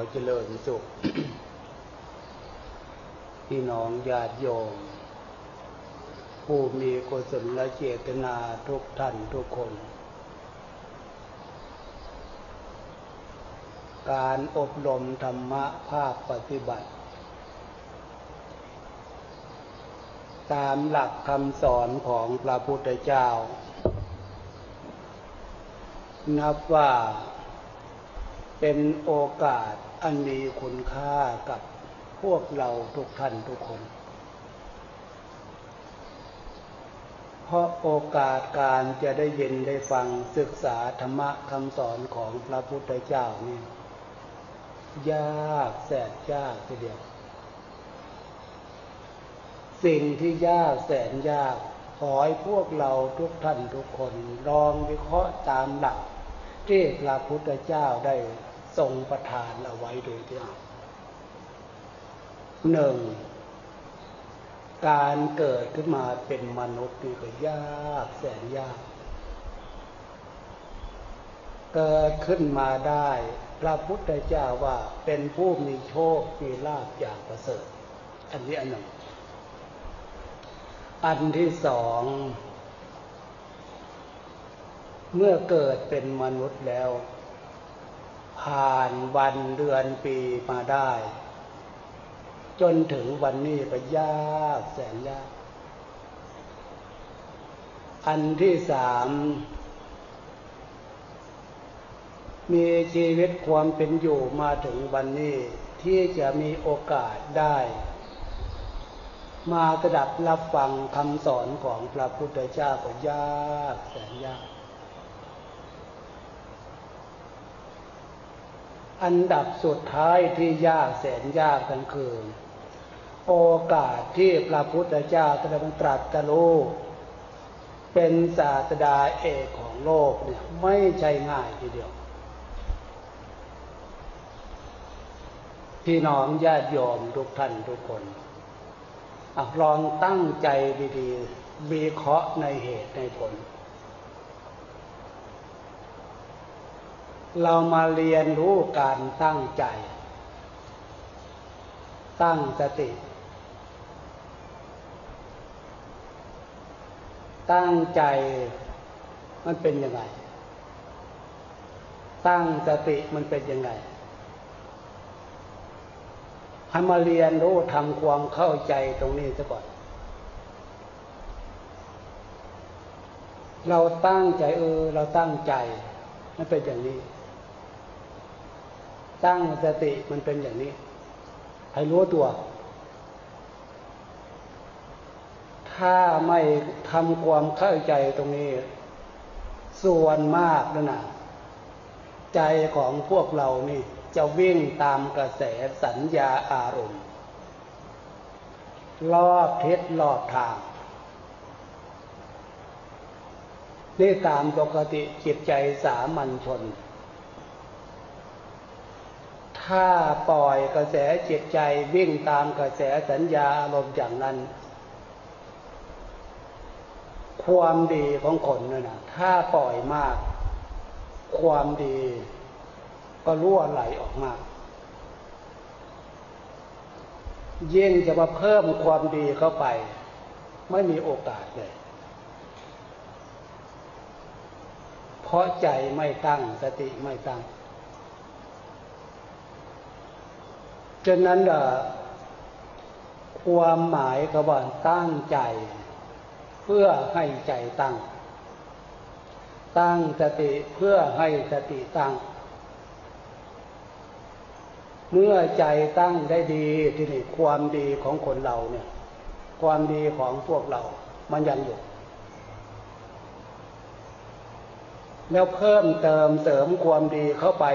เจริญสุข พี่น้องญาติโยมผู้มีกุศลและเจตนาทุกท่านทุกคนการอบรมธรรมะภาคปฏิบัติตามหลักคำสอนของพระพุทธเจ้านับว่าเป็นโอกาสอันมีคุณค่ากับพวกเราทุกท่านทุกคนเพราะโอกาสการจะได้ยินได้ฟังศึกษาธรรมะคำสอนของพระพุทธเจ้านี่ยากแสนยากทีเดียวสิ่งที่ยากแสนยากขอให้พวกเราทุกท่านทุกคนลองวิเคราะห์ตามหลักที่พระพุทธเจ้าได้ทรงประทานเอาไว้โดยที่หนึ่งการเกิดขึ้นมาเป็นมนุษย์นี่ก็ยากแสนยากเกิดขึ้นมาได้พระพุทธเจ้าว่าเป็นผู้มีโชคมีลาภอย่างประเสริฐอันนี้อันหนึ่งอันที่สองเมื่อเกิดเป็นมนุษย์แล้วผ่านวันเดือนปีมาได้จนถึงวันนี้ก็ยากแสนยากอันที่สามมีชีวิตความเป็นอยู่มาถึงวันนี้ที่จะมีโอกาสได้มาสดับรับฟังคำสอนของพระพุทธเจ้าก็ยากแสนยากอันดับสุดท้ายที่ยากแสนยากนั่นคือโอกาสที่พระพุทธเจ้าตรัสรู้เป็นศาสดาเอกของโลกเนี่ยไม่ใช่ง่ายทีเดียวพี่น้องญาติโยมทุกท่านทุกคนลองตั้งใจดีๆวิเคราะห์ในเหตุในผลเรามาเรียนรู้การตั้งใจตั้งสติตั้งใจมันเป็นยังไงตั้งสติมันเป็นยังไงให้มาเรียนรู้ทำความเข้าใจตรงนี้ซะก่อนเราตั้งใจเราตั้งใจมันเป็นอย่างนี้ตั้งสติมันเป็นอย่างนี้ให้รู้ตัวถ้าไม่ทำความเข้าใจตรงนี้ส่วนมากนะใจของพวกเรานี่จะวิ่งตามกระแสสัญญาอารมณ์รอบทิศรอบทางนี่ตามปกติจิตใจสามัญชนถ้าปล่อยกระแสจิตใจวิ่งตามกระแสสัญญาอารมณ์อย่างนั้นความดีของคนนะถ้าปล่อยมากความดีก็รั่วไหลออกมายิ่งจะมาเพิ่มความดีเข้าไปไม่มีโอกาสเลยเพราะใจไม่ตั้งสติไม่ตั้งฉะนั้นความหมายคำว่าตั้งใจเพื่อให้ใจตั้งตั้งสติเพื่อให้สติตั้งเมื่อใจตั้งได้ดีที่นี่ความดีของคนเราเนี่ยความดีของพวกเรามันยังอยู่แล้วเพิ่มเติมเสริมความดีเข้าไป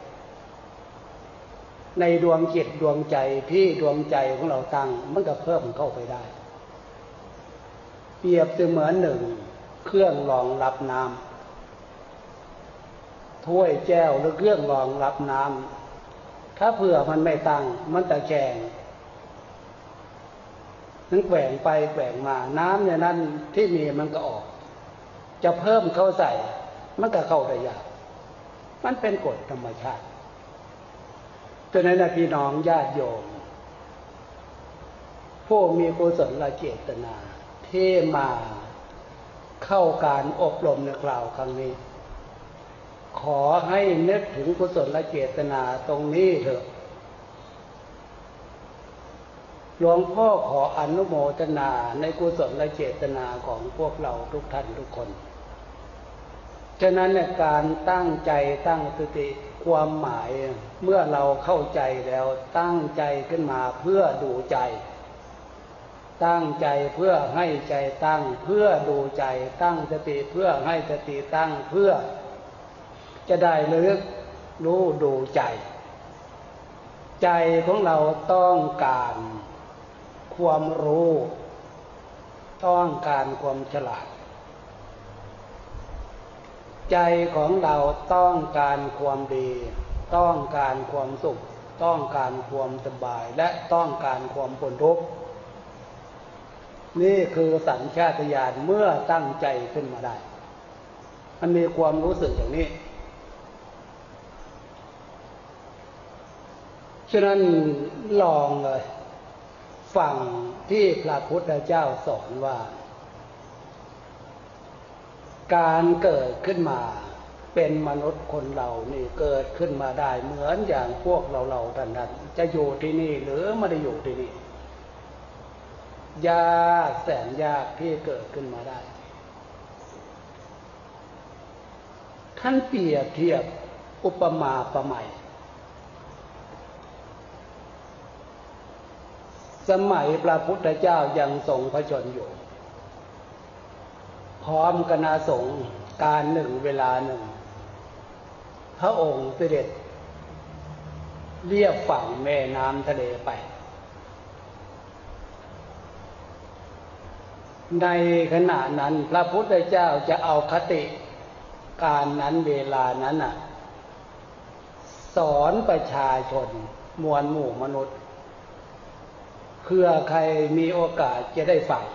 ในดวงจิตดวงใจที่ดวงใจของเราตั้งมันก็เพิ่มเข้าไปได้เปรียบเสมือนหนึ่งเครื่องรองรับน้ำถ้วยแก้วหรือเครื่องรองรับน้ำถ้าเผื่อมันไม่ตั้งมันตะแคงมันแกว่งไปแกว่งมาน้ำเนี่ยนั้นที่มีมันก็ออกจะเพิ่มเข้าใส่มันก็เข้าได้ยากมันเป็นกฎธรรมชาติ ฉฉะนั้นนะพี่น้องญาติโยมผู้มีกุศลเจตนาที่มาเข้าการอบรมในคราวครั้งนี้ขอให้นึกถึงกุศลเจตนาตรงนี้เถอะหลวงพ่อขออนุโมทนาในกุศลเจตนาของพวกเราทุกท่านทุกคนฉะนั้นเนี่ยการตั้งใจตั้งสติความหมายเมื่อเราเข้าใจแล้วตั้งใจขึ้นมาเพื่อดูใจตั้งใจเพื่อให้ใจตั้งเพื่อดูใจตั้งสติเพื่อให้สติตั้งเพื่อจะได้ระลึกรู้ดูใจใจของเราต้องการความรู้ต้องการความฉลาดใจของเราต้องการความดีต้องการความสุขต้องการความสบายและต้องการความพ้นทุกข์นี่คือสัญชาตญาณเมื่อตั้งใจขึ้นมาได้มันมีความรู้สึกอย่างนี้ฉะนั้นลองเลยฟังที่พระพุทธเจ้าสอนว่าการเกิดขึ้นมาเป็นมนุษย์คนเรานี่เกิดขึ้นมาได้เหมือนอย่างพวกเราท่านจะอยู่ที่นี่หรือไม่ได้อยู่ที่นี่ยากแสนยากที่เกิดขึ้นมาได้ท่านเปรียบเทียบอุปมาประไมยสมัยพระพุทธเจ้ายังทรงพระชนม์อยู่พร้อมคณะสงฆ์การหนึ่งเวลาหนึ่งพระองค์เสด็จเลียบฝั่งแม่น้ำทะเลไปในขณะนั้นพระพุทธเจ้าจะเอาคติการนั้นเวลานั้นสอนประชาชนมวลหมู่มนุษย์เพื่อใครมีโอกาสจะได้ฟัง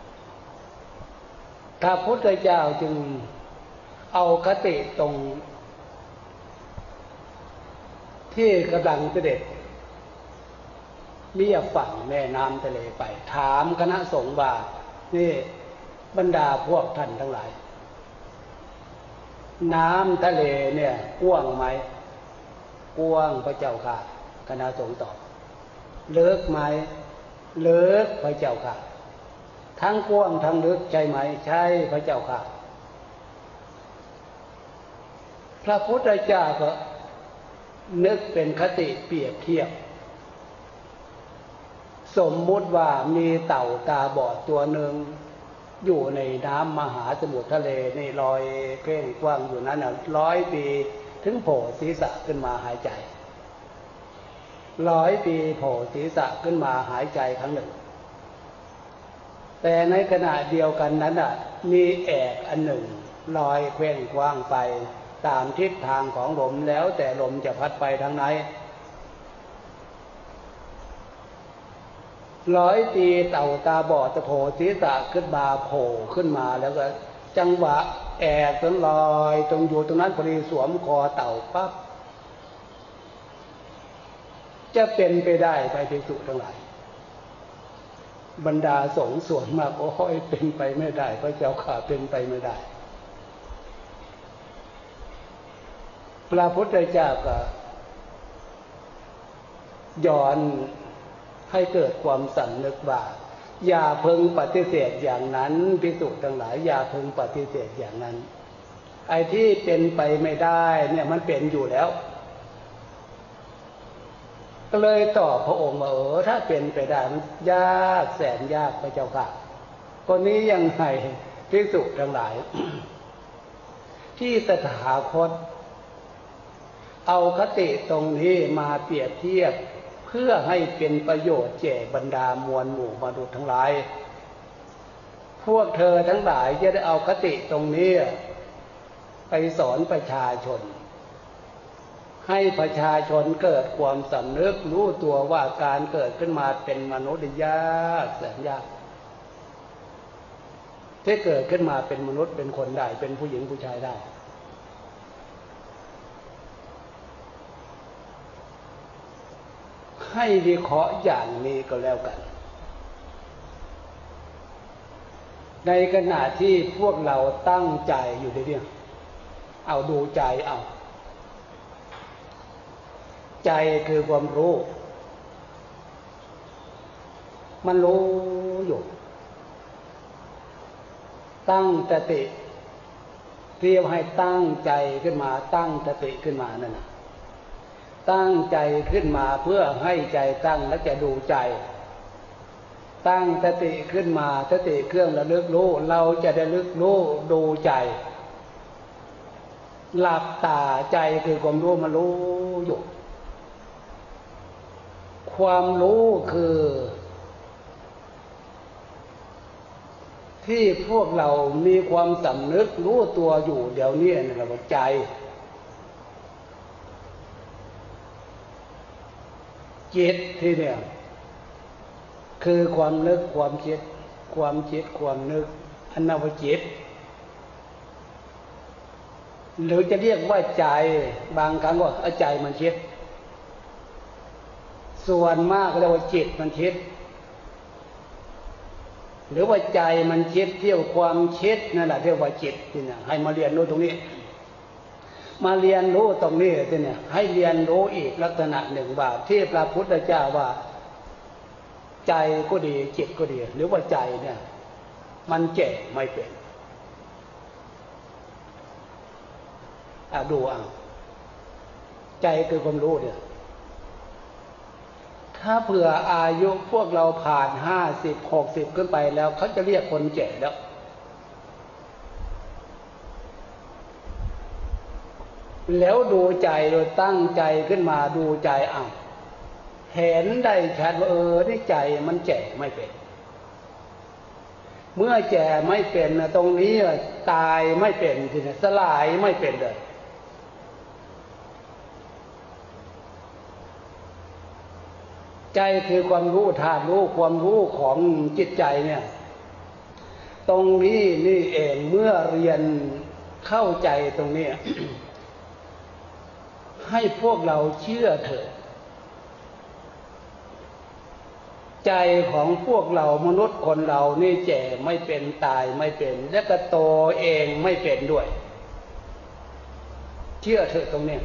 พระพุทธเจ้าจึงเอาคติตรงที่กำลังเสด็จเลียบฝั่งแม่น้ำทะเลไปถามคณะสงฆ์ว่านี่บรรดาพวกท่านทั้งหลายน้ำทะเลเนี่ยกว้างไหมกว้างพระเจ้าค่ะคณะสงฆ์ตอบลึกไหมลึกพระเจ้าค่ะทั้งกว้างทั้งลึกใช่ไหมใช่พระเจ้าค่ะพระพุทธเจ้าก็นึกเป็นคติเปรียบเทียบสมมุติว่ามีเต่าตาบอดตัวหนึ่งอยู่ในน้ำมหาสมุทรทะเลนี่ลอยเพ่งกว้างอยู่นั้น100 ปีถึงโผล่ศีรษะขึ้นมาหายใจ100 ปีโผล่ศีรษะขึ้นมาหายใจครั้งหนึ่งแต่ในขณะเดียวกันนั้นมีแอกอันหนึ่งลอยเคว้งคว้างไปตามทิศทางของลมแล้วแต่ลมจะพัดไปทางไหน100 ปีเต่าตาบอดจะโผล่ศีรษะขึ้นมาโผล่ขึ้นมาแล้วก็จังหวะแอกจนลอยตรงอยู่ตรงนั้นพอดีสวมคอเต่าปั๊บจะเป็นไปได้ไปภิกษุทั้งหลายบรรดาสงฆ์ส่วนมากโอ้ยเป็นไปไม่ได้พระเจ้าข่าเป็นไปไม่ได้พระพุทธเจ้าก็ย้อนให้เกิดความสำนึกว่าอย่าเพึงปฏิเสธอย่างนั้นภิกษุทั้งหลายอย่าเพึงปฏิเสธอย่างนั้นไอ้ที่เป็นไปไม่ได้เนี่ยมันเป็นอยู่แล้วก็เลยตอบพระองค์ว่าถ้าเป็นไปได้มันยากแสนยากพระเจ้าค่ะคนนี้ยังไงภิกษุทั้งหลาย ที่ตถาคตเอาคติตรงนี้มาเปรียบเทียบเพื่อให้เป็นประโยชน์แก่บรรดามวลหมู่มนุษย์ทั้งหลายพวกเธอทั้งหลายจะได้เอาคติตรงนี้ไปสอนประชาชนให้ประชาชนเกิดความสำนึกรู้ตัวว่าการเกิดขึ้นมาเป็นมนุษย์ยากแสนยากที่เกิดขึ้นมาเป็นมนุษย์เป็นคนได้เป็นผู้หญิงผู้ชายได้ให้วิเคราะห์อย่างนี้ก็แล้วกันในขณะที่พวกเราตั้งใจอยู่ในเรื่องเอาดูใจเอาใจคือความรู้มันรู้อยู่ตั้งสติเรียกให้ตั้งใจขึ้นมาตั้งสติขึ้นมานั่นนะตั้งใจขึ้นมาเพื่อให้ใจตั้งแล้วจะดูใจตั้งสติขึ้นมาสติเครื่องระลึกรู้เราจะได้ระลึกรู้ดูใจหลับตาใจคือความรู้มันรู้อยู่ความรู้คือที่พวกเรามีความสำนึกรู้ตัวอยู่เดี๋ยวนี้นะครับว่าใจจิตที่เนี่ยคือความนึกความคิดความคิดความนึกอันนั้นว่าจิตหรือจะเรียกว่าใจบางครั้งก็ใจมันคิดส่วนมากเรียกว่าจิตมันคิดหรือว่าใจมันคิดเที่ยวความคิดนั่นแหละเรียกว่าจิตที่เนี่ยให้มาเรียนรู้ตรงนี้มาเรียนรู้ตรงนี้ที่เนี่ยให้เรียนรู้อีกลักษณะหนึ่งว่าที่พระพุทธเจ้าว่าใจก็ดีจิตก็ดีหรือว่าใจเนี่ยมันแก่ไม่เป็นดูเอาใจคือความรู้เนี่ยถ้าเผื่ออายุพวกเราผ่าน50-60ขึ้นไปแล้วเขาจะเรียกคนแก่แล้วดูใจโดยตั้งใจขึ้นมาดูใจเอาเห็นได้ชัดว่าที่ใจมันแก่ไม่เป็นเมื่อแก่ไม่เป็นตรงนี้ตายไม่เป็นทีนี้สลายไม่เป็นเลยใจคือความรู้ธาตุรู้ความรู้ของจิตใจเนี่ยตรงนี้นี่เองเมื่อเรียนเข้าใจตรงนี้ ให้พวกเราเชื่อเถอะใจของพวกเรามนุษย์คนเรานี่แก่ไม่เป็นตายไม่เป็นและก็โตเองไม่เป็นด้วยเชื่อเถอะตรงนี้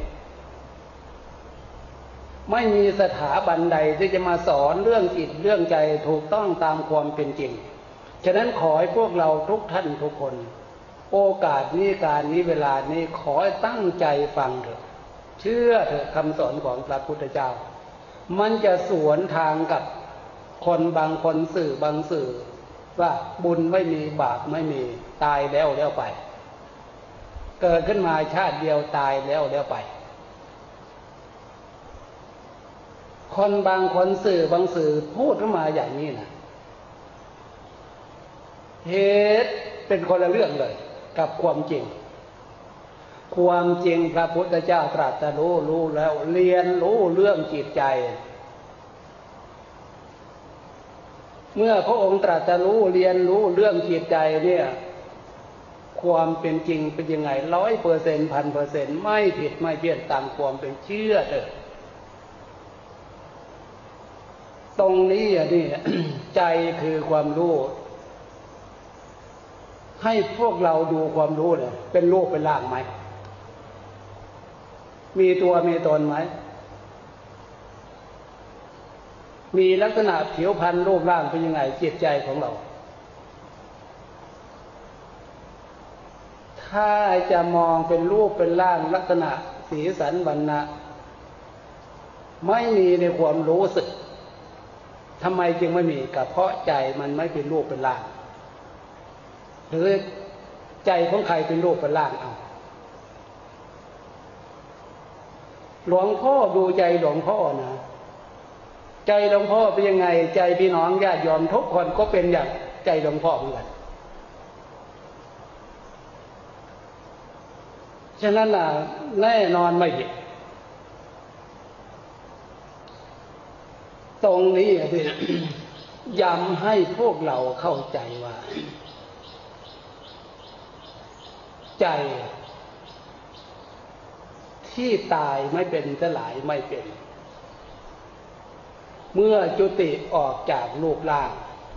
ไม่มีสถาบันใดที่จะมาสอนเรื่องจิตเรื่องใจถูกต้องตามความเป็นจริงฉะนั้นขอให้พวกเราทุกท่านทุกคนโอกาสนี้การนี้เวลานี้ขอให้ตั้งใจฟังเถอะเชื่อเถอะคำสอนของพระพุทธเจ้ามันจะสวนทางกับคนบางคนสื่อบางสื่อว่าบุญไม่มีบาปไม่มีตายแล้วไปเกิดขึ้นมาชาติเดียวตายแล้วไปคนบางคนสื่อบางสื่อพูดขึ้นมาอย่างนี้นะเหตุเป็นคนละเรื่องเลยกับความจริงความจริงพระพุทธเจ้าตรัสรู้แล้วเรียนรู้เรื่องจิตใจเมื่อพระองค์ตรัสรู้เรียนรู้เรื่องจิตใจเนี่ยความเป็นจริงเป็นยังไง100% 1,000%ไม่ผิดไม่เพี้ยนตามความเป็นเชื่อเถอะตรงนี้นี่ ใจคือความรู้ให้พวกเราดูความรู้เนี่ยเป็นรูปเป็นร่างไหมมีตัวมีตนไหมมีลักษณะผิวพรรณรูปร่างเป็นยังไงจิตใจของเราถ้าจะมองเป็นรูปเป็นร่างลักษณะสีสันวรรณะไม่มีในความรู้สึกทำไมจึงไม่มีก็เพราะใจมันไม่เป็นรูปเป็นร่างหรือใจของใครเป็นรูปเป็นร่างเอาหลวงพ่อดูใจหลวงพ่อนะใจหลวงพ่อเป็นยังไงใจพี่น้องญาติโยมทุกคนก็เป็นอย่างใจหลวงพ่อเหมือนกันฉะนั้นแน่นอนไม่ผิดตรงนี้ที่ ย้ำให้พวกเราเข้าใจว่าใจที่ตายไม่เป็นสลายไม่เป็นเมื่อจุติออกจากรูปร่าง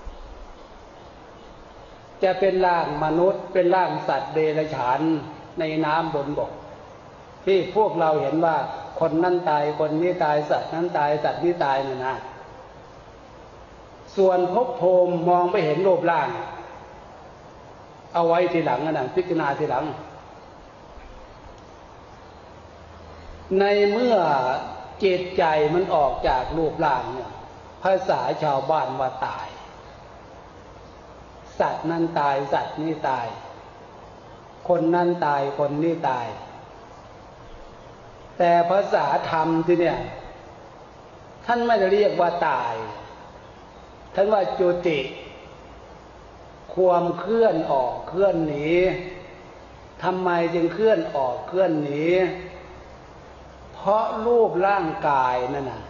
จะเป็นร่างมนุษย์เป็นร่างสัตว์เดรัจฉานในน้ำบนบกที่พวกเราเห็นว่าคนนั้นตายคนนี้ตายสัตว์นั้นตายสัตว์นี้ตายน่ะนะส่วนภพภูมิมองไม่เห็นรูปร่างเอาไว้ทีหลังนะพิจารณาทีหลังในเมื่อจิตใจมันออกจากรูปร่างเนี่ยภาษาชาวบ้านว่าตายสัตว์นั้นตายสัตว์นี้ตายคนนั้นตายคนนี้ตายแต่ภาษาธรรมที่เนี่ยท่านไม่ได้เรียกว่าตายท่านว่าจุติความเคลื่อนออกเคลื่อนหนีทำไมจึงเคลื่อนออกเคลื่อนหนีเพราะรูปร่างกายนั่นน่ะ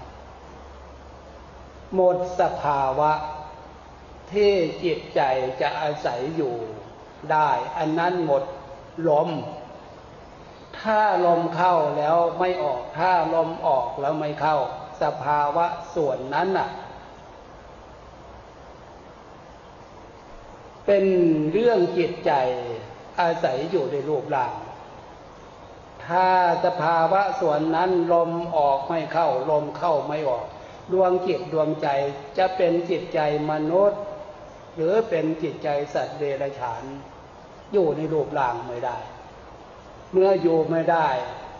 หมดสภาวะที่จิตใจจะอาศัยอยู่ได้อันนั้นหมดลมถ้าลมเข้าแล้วไม่ออกถ้าลมออกแล้วไม่เข้าสภาวะส่วนนั้นน่ะเป็นเรื่องจิตใจอาศัยอยู่ในรูปร่างถ้าสภาวะส่วนนั้นลมออกไม่เข้าลมเข้าไม่ออกดวงจิตดวงใจจะเป็นจิตใจมนุษย์หรือเป็นจิตใจสัตว์เดรัจฉานอยู่ในรูปร่างไม่ได้เมื่ออยู่ไม่ได้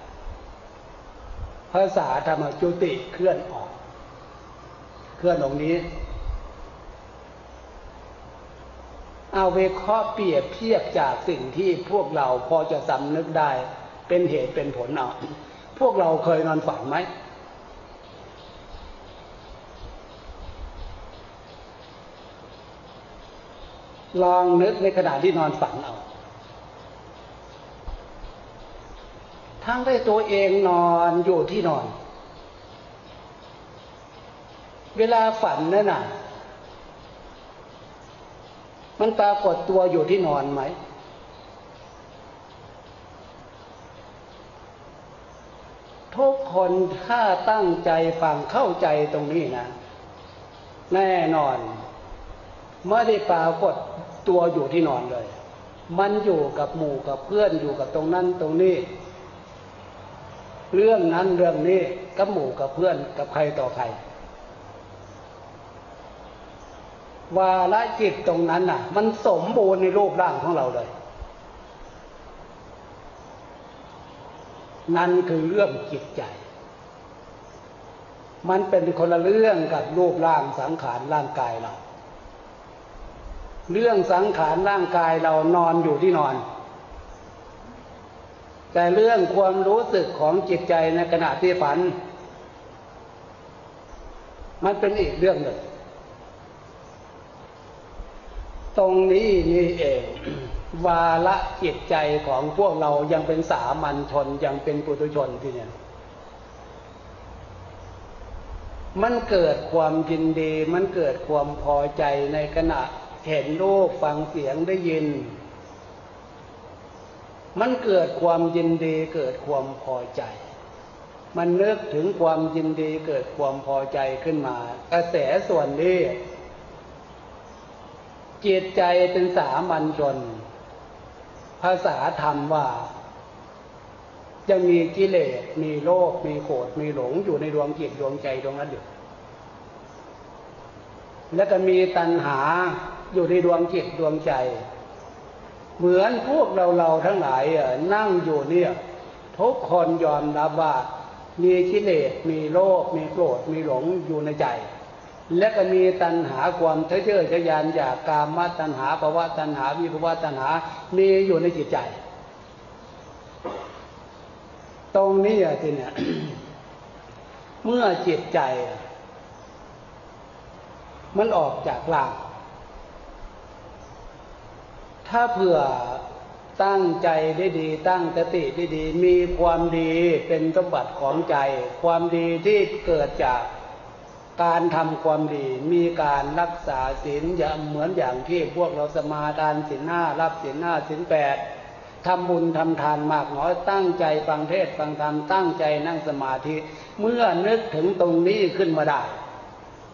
ภาษาธรรมจุติเคลื่อนออกเคลื่อนตรงนี้เอาไปข้อเปรียบเทียบจากสิ่งที่พวกเราพอจะสำนึกได้เป็นเหตุเป็นผลเอาพวกเราเคยนอนฝันไหมลองนึกในขณะที่นอนฝันเอาทั้งได้ตัวเองนอนอยู่ที่นอนเวลาฝันนั่นน่ะมันปรากฏตัวอยู่ที่นอนไหมทุกคนถ้าตั้งใจฟังเข้าใจตรงนี้นะแน่นอนไม่ได้ปรากฏตัวอยู่ที่นอนเลยมันอยู่กับหมู่กับเพื่อนอยู่กับตรงนั้นตรงนี้เรื่องนั้นเรื่องนี้กับหมู่กับเพื่อนกับใครต่อใครวาระจิตตรงนั้นน่ะมันสมบูรณ์ในรูปร่างของเราเลยนั่นคือเรื่องจิตใจมันเป็นคนละเรื่องกับรูปร่างสังขารร่างกายเราเรื่องสังขารร่างกายเรานอนอยู่ที่นอนแต่เรื่องความรู้สึกของจิตใจในขณะที่ฝันมันเป็นอีกเรื่องหนึ่งตรงนี้นี่เองวาระจิตใจของพวกเรายังเป็นสามัญชนยังเป็นปุถุชนที่เนี่ยมันเกิดความยินดีมันเกิดความพอใจในขณะเห็นรูปฟังเสียงได้ยินมันเกิดความยินดีเกิดความพอใจมันนึกถึงความยินดีเกิดความพอใจขึ้นมากระแสส่วนนี้จิตใจเป็นสามัญชนภาษาธรรมว่าจะมีกิเลสมีโลภมีโกรธมีหลงอยู่ในดวงจิตดวงใจดวงนั้นอยู่แล้วก็มีตัณหาอยู่ในดวงจิตดวงใจเหมือนพวกเราทั้งหลายนั่งอยู่เนี่ยทุกคนยอมรับว่ามีกิเลสมีโลภมีโกรธมีหลงอยู่ในใจและก็มีตัณหาความทะเยอทะยานอยากกามตัณหาภวตัณหาวิภวตัณหามีอยู่ในจิตใจตรงนี้ทีเนี่ย เมื่อจิตใจมันออกจากร่างถ้าเผื่อตั้งใจได้ดีตั้งสติได้ดีมีความดีเป็นสมบัติของใจความดีที่เกิดจากการทำความดีมีการรักษาศีลอย่างเหมือนอย่างที่พวกเราสมาทานศีล 5รับศีล 5ศีล 8ทำบุญทำทานมากน้อยตั้งใจฟังเทศน์ฟังธรรมตั้งใจนั่งสมาธิเมื่อนึกถึงตรงนี้ขึ้นมาได้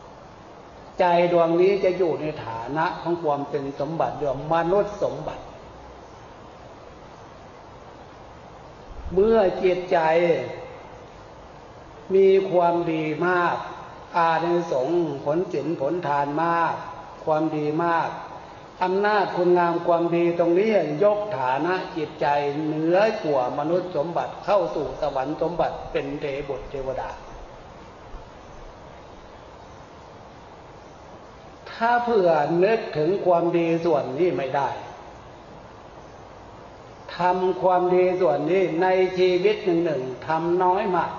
ใจดวงนี้จะอยู่ในฐานะของความเป็นสมบัติเรียกว่ามนุษย์สมบัติเมื่อจิตใจมีความดีมากอานิสงส์ผลศีลผลทานมากความดีมากอำนาจคุณงามความดีตรงนี้ยกฐานะจิตใจเหนือกว่ามนุษย์สมบัติเข้าสู่สวรรค์สมบัติเป็นเทพบุตรเทวดาถ้าเผื่อนึกถึงความดีส่วนนี้ไม่ได้ทำความดีส่วนนี้ในชีวิตหนึ่งทำน้อยมาก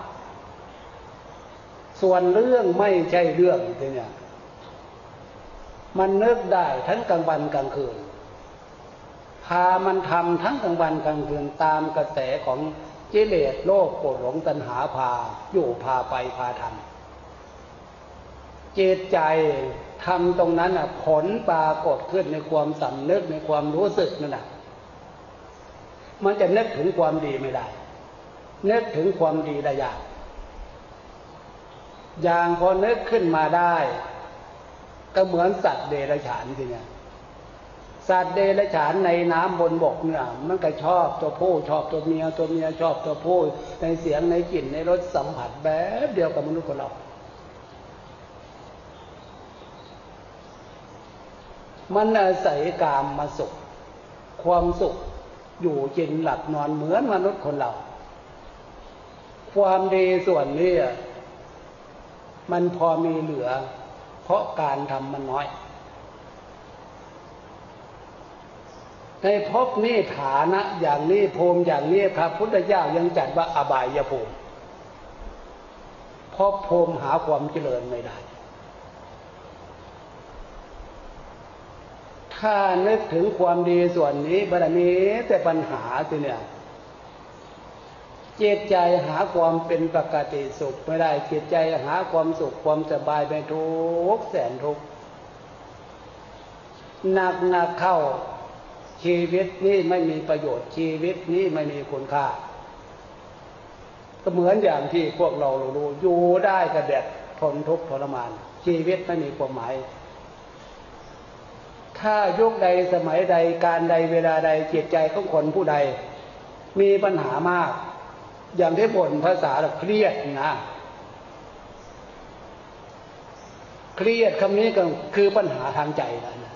ส่วนเรื่องไม่ใช่เรื่องทีเนี้ยมันนึกได้ทั้งกลางวันกลางคืนพามันทำทั้งกลางวันกลางคืนตามกระแสของกิเลสโลภโกรธหลงตัณหาพาอยู่พาไปพาทำจิตใจทำตรงนั้นผลปรากฏขึ้นในความสำนึกในความรู้สึกนั่นแหละมันจะนึกถึงความดีไม่ได้นึกถึงความดีได้ยากอย่างพอนึกขึ้นมาได้ก็เหมือนสัตว์เดรัจฉานทีเนี้ยสัตว์เดรัจฉานในน้ำบนบกเนี่ยมันก็ชอบตัวผู้ชอบตัวเมียตัวเมียชอบตัวผู้ในเสียงในกลิ่นในรสสัมผัสแบบเดียวกับมนุษย์ของเรามันอาศัยกามมาสุขความสุขอยู่กินหลับนอนเหมือนมนุษย์คนเราความดีส่วนนี้มันพอมีเหลือเพราะการทำมันน้อยในภพนี้ฐานะอย่างนี้ภูมิอย่างนี้พระพุทธเจ้ายังจัดว่าอบายภูมิภพภูมิหาความเจริญไม่ได้ถ้านึกถึงความดีส่วนนี้บารมีแต่ปัญหาสิเนี่ยจิตใจหาความเป็นปกติสุขไม่ได้จิตใจหาความสุขความสบายไม่ทุกข์แสนทุกข์หนักเข้าชีวิตนี้ไม่มีประโยชน์ชีวิตนี้ไม่มีคุณค่าก็เหมือนอย่างที่พวกเรารู้อยู่ได้ก็แบบทนทุกข์ทรมานชีวิตไม่มีความหมายถ้ายุคใดสมัยใดการใดเวลาใดจิตใจของคนผู้ใดมีปัญหามากอย่างที่บ่นภาษาเครียดนะเครียดคำนี้ก็คือปัญหาทางใจนะ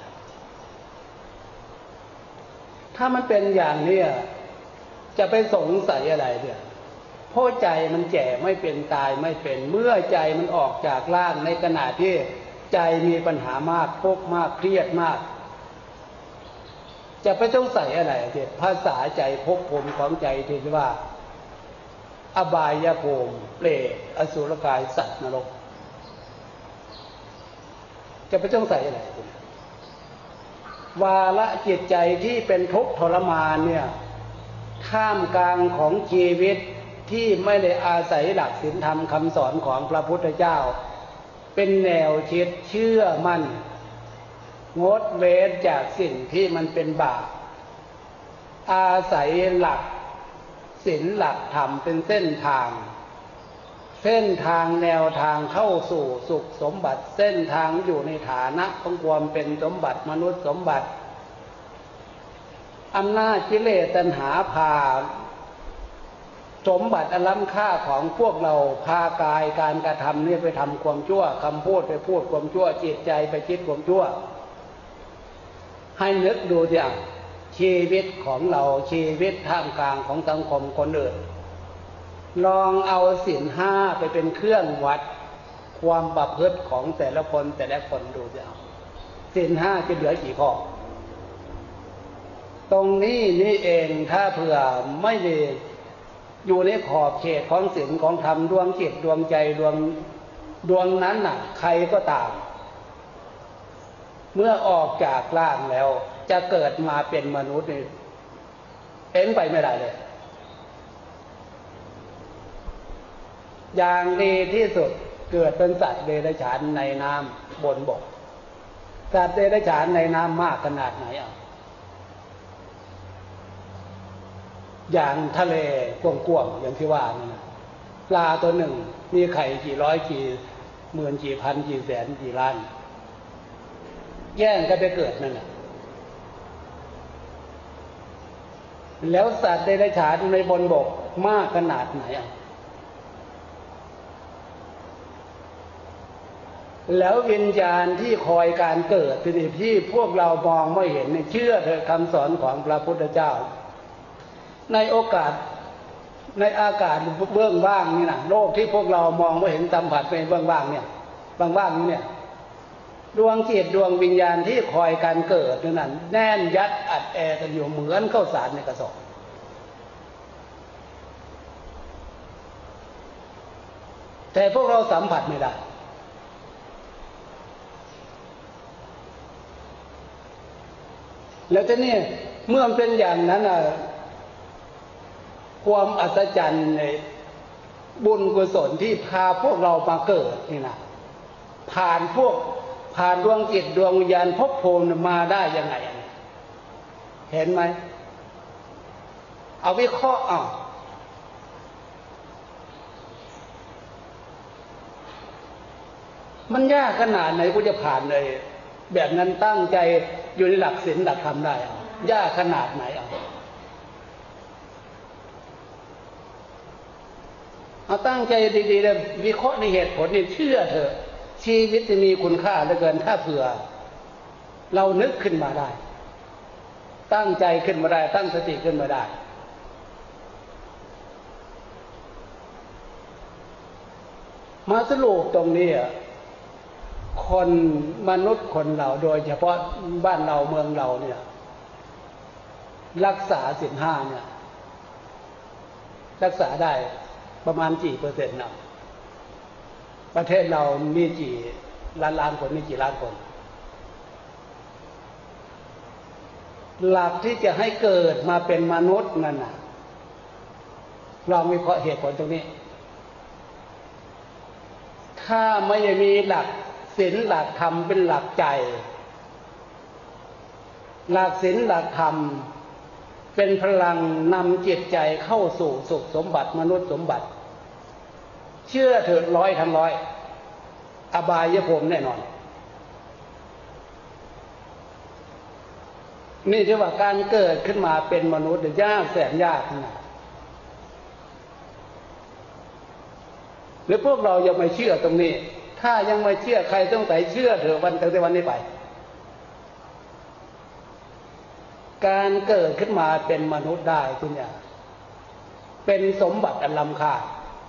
ถ้ามันเป็นอย่างนี้จะไปสงสัยอะไรเนี่ยเพราะใจมันแก่ไม่เป็นตายไม่เป็นเมื่อใจมันออกจากร่างในขณะที่ใจมีปัญหามากทุกข์มากเครียดมากจะไปสงสัยอะไรเนี่ยภาษาใจภพภูมิของใจที่ว่าอบายภูมิเปรตอสุรกายสัตว์นรกจะไปสงสัยอะไรวาระจิตใจที่เป็นทุกข์ทรมานเนี่ยท่ามกลางของชีวิตที่ไม่ได้อาศัยหลักศีลธรรมคำสอนของพระพุทธเจ้าเป็นแนวคิดเชื่อมั่นงดเว้นจากสิ่งที่มันเป็นบาปอาศัยหลักศีลหลักธรรมเป็นเส้นทางแนวทางเข้าสู่สุขสมบัติเส้นทางอยู่ในฐานะของความเป็นสมบัติมนุษย์สมบัติอำนาจกิเลสตัณหาพาสมบัติอันล้ำค่าของพวกเราพากายการกระทำนี่ไปทำความชั่วคำพูดไปพูดความชั่วจิตใจไปคิดความชั่วให้นึกดูดิชีวิตของเราชีวิตท่ามกลางของสังคมคนอื่นลองเอาศีลห้าไปเป็นเครื่องวัดความประพฤติของแต่ละคนดูดิศีลห้าจะเหลือกี่ข้อตรงนี้นี่เองถ้าเผื่อไม่ได้อยู่ในขอบเขตของศีลของธรรมดวงจิตดวงใจดวงนั้นน่ะใครก็ตามเมื่อออกจากร่างแล้วจะเกิดมาเป็นมนุษย์นี่เอ็นไปไม่ได้เลยอย่างดีที่สุดเกิดเป็นสัตว์เดรัจฉานในน้ำบนบกสัตว์เดรัจฉานในน้ำมากขนาดไหนอย่างทะเลกว้างๆอย่างที่ว่านี่นะปลาตัวหนึ่งมีไข่กี่ร้อยกี่หมื่นกี่พันกี่แสนกี่ล้านแย่งกันไปเกิดนั่นแหละแล้วสัตว์เดรัจฉานในบนบกมากขนาดไหนอ่ะแล้ววิญญาณที่คอยการเกิดที่พวกเรามองไม่เห็นเชื่อเถอะคำสอนของพระพุทธเจ้าในโอกาสในอากาศเบื้องว่างนี่นะโลกที่พวกเรามองไม่เห็นสัมผัสเป็นเบื้องว่างเนี่ยว่างๆเนี่ยดวงจิตดวงวิญญาณที่คอยการเกิดนั่นแน่นยัดอัดแอกันอยู่เหมือนข้าวสารในกระสอบแต่พวกเราสัมผัสไม่ได้แล้วทีนี้เมื่อมันเป็นอย่างนั้นความอัศจรรย์ในบุญกุศลที่พาพวกเรามาเกิดนี่นะผ่านดวงจิตดวงวิญญาณภพภูมิมาได้ยังไงเห็นไหมเอาวิเคราะห์มันยากขนาดไหนกูจะผ่านเลยแบบนั้นตั้งใจอยู่ในหลักศีลหลักธรรมได้ยากขนาดไหนเอาตั้งใจดีๆเลยวิเคราะห์ในเหตุผลนี่เชื่อเถอะชีวิตจะมีคุณค่าเหลือเกินถ้าเผื่อเรานึกขึ้นมาได้ตั้งใจขึ้นมาได้ตั้งสติขึ้นมาได้มาสรุปตรงนี้คนมนุษย์คนเราโดยเฉพาะบ้านเราเมืองเราเนี่ยรักษาศีลห้าเนี่ยรักษาได้ประมาณกี่เปอร์เซ็นต์นะประเทศเรามีกี่ล้านคนมีกี่ล้านคนหลักที่จะให้เกิดมาเป็นมนุษย์นั่นน่ะลองวิเคราะห์เหตุผลตรงนี้ถ้าไม่มีหลักศีลหลักธรรมเป็นหลักใจหลักศีลหลักธรรมเป็นพลังนำจิตใจเข้าสู่สุขสมบัติมนุษย์สมบัติเชื่อเถิด100 ทั้ง 100อบายภูมิแน่นอนนี่คือว่าการเกิดขึ้นมาเป็นมนุษย์ยากแสนยากนะหรือพวกเรายังไม่เชื่อตรงนี้ถ้ายังไม่เชื่อใครต้องใส่เชื่อเถอะตั้งแต่วันนี้ไปการเกิดขึ้นมาเป็นมนุษย์ได้คุณเนี่ยเป็นสมบัติอันล้ำค่า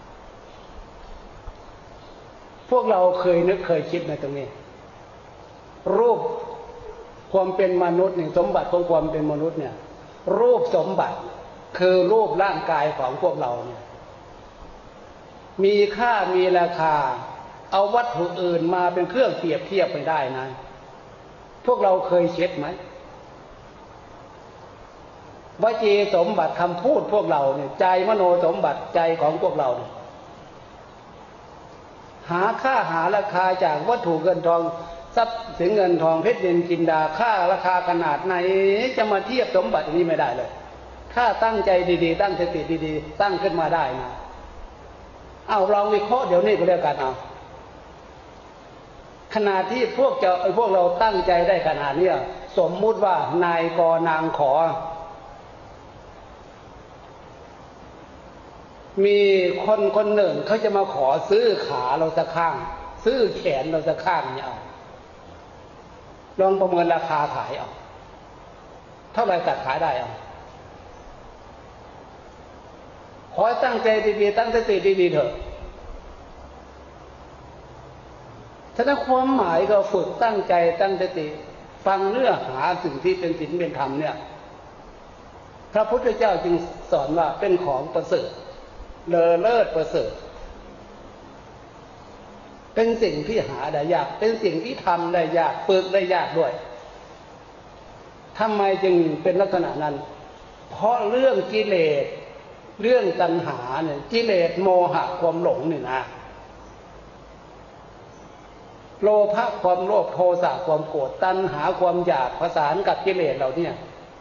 พวกเราเคยนึกเคยคิดในตรงนี้รูปความเป็นมนุษย์เนี่ยสมบัติของความเป็นมนุษย์เนี่ยรูปสมบัติคือรูปร่างกายของพวกเราเนี่ยมีค่ามีราคาเอาวัตถุอื่นมาเป็นเครื่องเปรียบเทียบไม่ได้นะพวกเราเคยเช็ดไหมวจีสมบัติคำพูดพวกเราเนี่ยใจมโนสมบัติใจของพวกเราเนี่ยหาค่าหาราคาจากวัตถุเงินทองทรัพย์สินเงินทองเพชรนินจินดาค่าราคาขนาดไหนจะมาเทียบสมบัตินี้ไม่ได้เลยถ้าตั้งใจดีๆตั้งสติดีๆตั้งขึ้นมาได้นะเอาลองวิเคราะห์เดี๋ยวนี้ก็แล้วกันเอาขณะที่พวกเราตั้งใจได้ขนาดนี้สมมุติว่านายกนางขอมีคนหนึ่งเขาจะมาขอซื้อขาเราสักข้างซื้อแขนเราสักข้างเนี่ยเอาลองประเมินราคาขายเอาเท่าไรตัดขายได้เอาขอตั้งใจดีๆตั้งสติดีๆเถอะฉะนั้นความหมายก็ฝึกตั้งใจตั้งสติฟังเนื้อหาสิ่งที่เป็นศีลเป็นธรรมเนี่ยพระพุทธเจ้าจึงสอนว่าเป็นของประเสริฐเลอเลิศประเสริฐเป็นสิ่งที่หาได้ยากเป็นสิ่งที่ทำได้ยากฝึกได้ยากด้วยทำไมจึงเป็นลักษณะนั้นเพราะเรื่องกิเลสเรื่องตัณหาเนี่ยกิเลสโมหะความหลงนี่นะโลภะความโลภโทสะความโกรธตัณหาความอยากผสานกับกิเลสเราเนี่ย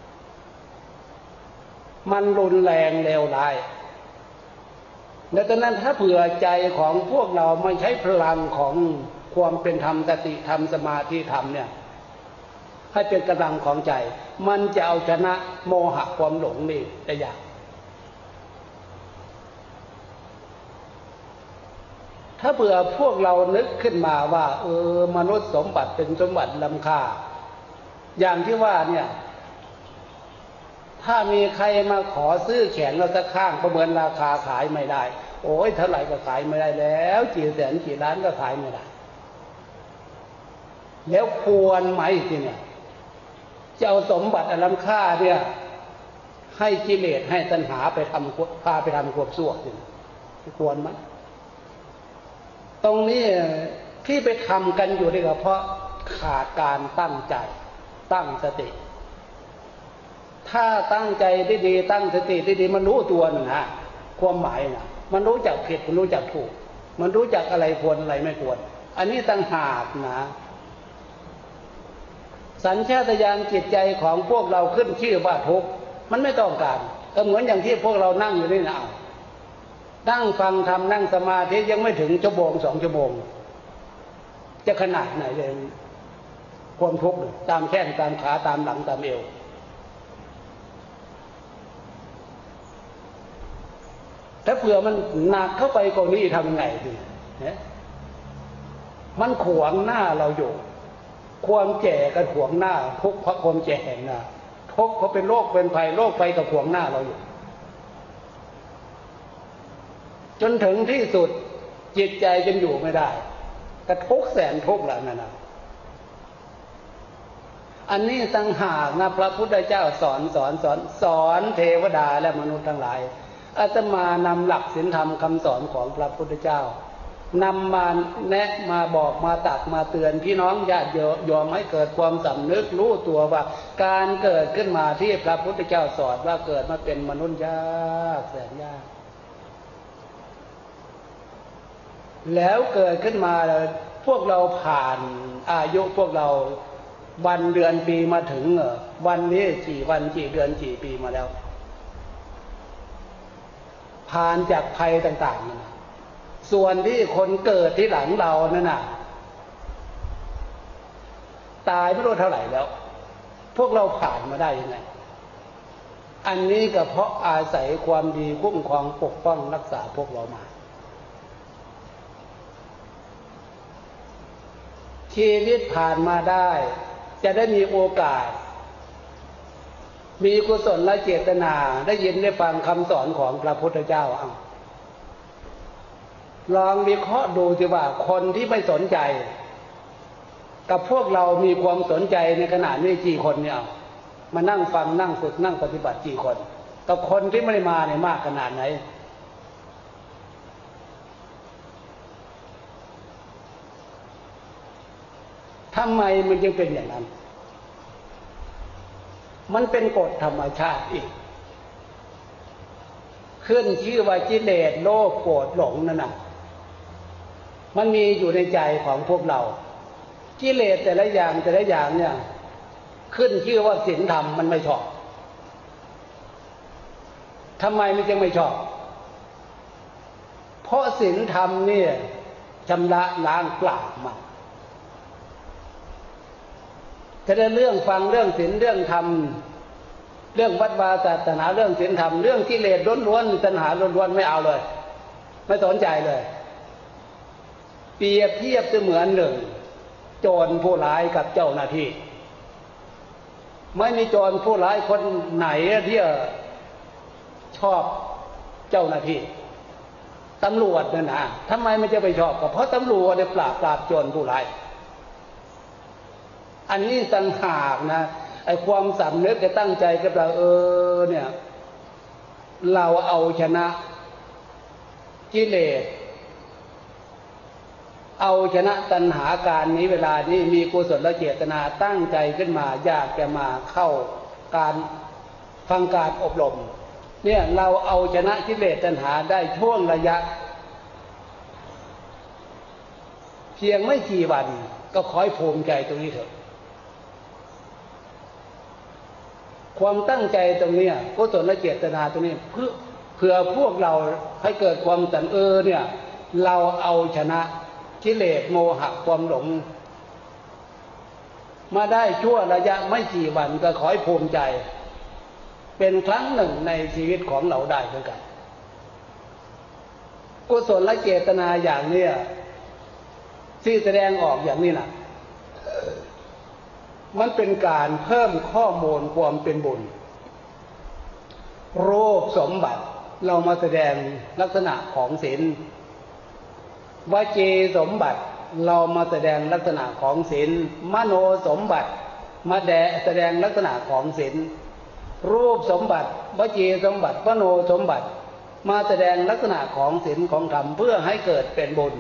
มันรุนแรงเลวร้ายและดังนั้นถ้าเผื่อใจของพวกเราไม่ใช้พลังของความเป็นธรรมสติธรรมสมาธิธรรมเนี่ยให้เป็นกำลังของใจมันจะเอาชนะโมหะความหลงนี่ได้ยากถ้าเผื่อพวกเรานึกขึ้นมาว่ามนุษย์สมบัติเป็นสมบัติล้ำค่าอย่างที่ว่าเนี่ยถ้ามีใครมาขอซื้อแขนเราสักข้างประเมินราคาขายไม่ได้โอ้ยเท่าไหร่ก็ขายไม่ได้แล้วกี่แสนกี่ล้านก็ขายไม่ได้แล้วควรไหมทีเนี่ยจะเอาสมบัติอันล้ำค่าเนี่ยให้กิเลสให้ตัณหาไปทำพาไปทำความชั่วทีควรไหมตรงนี้ที่ไปทำกันอยู่นี่ก็เพราะขาดการตั้งใจตั้งสติถ้าตั้งใจได้ดีตั้งสติได้ดีมันรู้ตัวนะความหมายนะมันรู้จักผิดมันรู้จักถูกมันรู้จักอะไรควรอะไรไม่ควรอันนี้ตั้งหากนะสัญชาตญาณจิตใจของพวกเราขึ้นชื่อว่าทุกข์มันไม่ต้องการก็เหมือนอย่างที่พวกเรานั่งอยู่นี่นะนั่งฟังธรรมนั่งสมาธิยังไม่ถึงชั่วโมง2 ชั่วโมงจะขนาดไหนเลยความทุกข์ตามแข้งตามขาตามหลังตามเอวถ้าเผื่อมันหนักเข้าไปกว่านี้ทำยังไงดีมันขวางหน้าเราอยู่ความแก่กับขวางหน้าทุกข์เพราะความแก่นะทุกข์เพราะเป็นโรคเป็นภัยโรคภัยกับขวางหน้าเราอยู่จนถึงที่สุดจิตใจจะอยู่ไม่ได้กระทุกแสนทุกข์แล้วนะอันนี้ต่างหากนะพระพุทธเจ้าสอนเทวดาและมนุษย์ทั้งหลายอาตมานำหลักศีลธรรมคำสอนของพระพุทธเจ้านำมาแนะมาบอกมาตักมาเตือนพี่น้องญาติโยมให้เกิดความสำนึกรู้ตัวว่าการเกิดขึ้นมาที่พระพุทธเจ้าสอนว่าเกิดมาเป็นมนุษย์ยากแสนยากแล้วเกิดขึ้นมาพวกเราผ่านอายุพวกเราวันเดือนปีมาถึงวันนี้กี่วันกี่เดือนกี่ปีมาแล้วผ่านจากภัยต่างๆนะส่วนที่คนเกิดที่หลังเรานั่นน่ะตายไม่รู้เท่าไหร่แล้วพวกเราผ่านมาได้ยังไงอันนี้ก็เพราะอาศัยความดีคุ้มครองปกป้องรักษาพวกเรามาชีวิตผ่านมาได้จะได้มีโอกาสมีกุศลและเจตนาได้ยินได้ฟังคำสอนของพระพุทธเจ้าลองวิเคราะห์ดูสิว่าคนที่ไม่สนใจกับพวกเรามีความสนใจในขณะนี้กี่คนเนี่ยมานั่งฟังนั่งฝึกนั่งปฏิบัติกี่คนกับคนที่ไม่ได้มาเนี่ยมากขนาดไหนทำไมมันจึงเป็นอย่างนั้นมันเป็นกฎธรรมชาติอีกขึ้นชื่อว่ากิเลสโลภโกรธหลงนั่นน่ะมันมีอยู่ในใจของพวกเรากิเลสแต่ละอย่างเนี่ยขึ้นชื่อว่าศีลธรรมมันไม่ชอบทำไมมันจึงไม่ชอบเพราะศีลธรรมเนี่ยชำระล้างปราบมันจะได้เรื่องฟังเรื่องศีลเรื่องธรรมเรื่องวัดวาศาสนาเรื่องศีลธรรมเรื่องกิเลสล้วนๆตัณหาล้วนๆไม่เอาเลยไม่สนใจเลยเปรียบเทียบเสมือนหนึ่งโจรผู้ร้ายกับเจ้าหน้าที่ไม่มีโจรผู้ร้ายคนไหนที่ชอบเจ้าหน้าที่ตำรวจนั่นนะทำไมมันจะไปชอบก็เพราะตำรวจได้ปราบโจรผู้ร้ายอันนี้ต่างหากนะไอ้ความสำนึกจะตั้งใจกับเราเนี่ยเราเอาชนะกิเลสเอาชนะตัณหาการนี้เวลานี้มีกุศลและเจตนาตั้งใจขึ้นมาอยากจะมาเข้าการฟังการอบรมเนี่ยเราเอาชนะกิเลสตัณหาได้ช่วงระยะเพียงไม่กี่วันก็ขอให้ภูมิใจตรงนี้เถอะความตั้งใจตรงนี้กุศลและเจตนาตรงนี้เพื่อพวกเราให้เกิดความสันเนี่ยเราเอาชนะกิเลสโมหะความหลงมาได้ชั่วระยะไม่กี่วันก็ขอให้ภูมิใจเป็นครั้งหนึ่งในชีวิตของเราได้ด้วยกันกุศลและเจตนาอย่างนี้ที่แสดงออกอย่างนี้นะมันเป็นการเพิ่มข้อมูลความเป็นบุญรูปสมบัติเรามาแสดงลักษณะของศีลวจีสมบัติเรามาแสดงลักษณะของศีลมโนสมบัติมาแสดงลักษณะของศีลรูปสมบัติวจีสมบัติมโนสมบัติมาแสดงลักษณะของศีลของธรรมเพื่อให้เกิดเป็นบุญ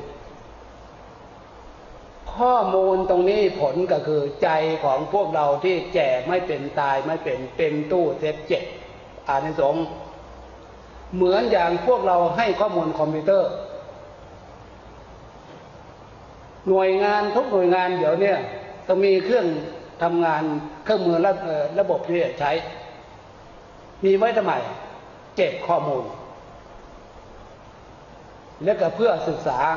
ข้อมูลตรงนี้ผลก็คือใจของพวกเราที่แก่ไม่เป็นตายไม่เป็นตู้เซฟเจ็บอานิสงส์เหมือนอย่างพวกเราให้ข้อมูลคอมพิวเตอร์หน่วยงานทุกหน่วยงานเดี๋ยวนี้ต้องมีเครื่องทำงานเครื่องมือระบบที่ใช้มีไว้ทำไมเก็บข้อมูลและก็เพื่อศึกษา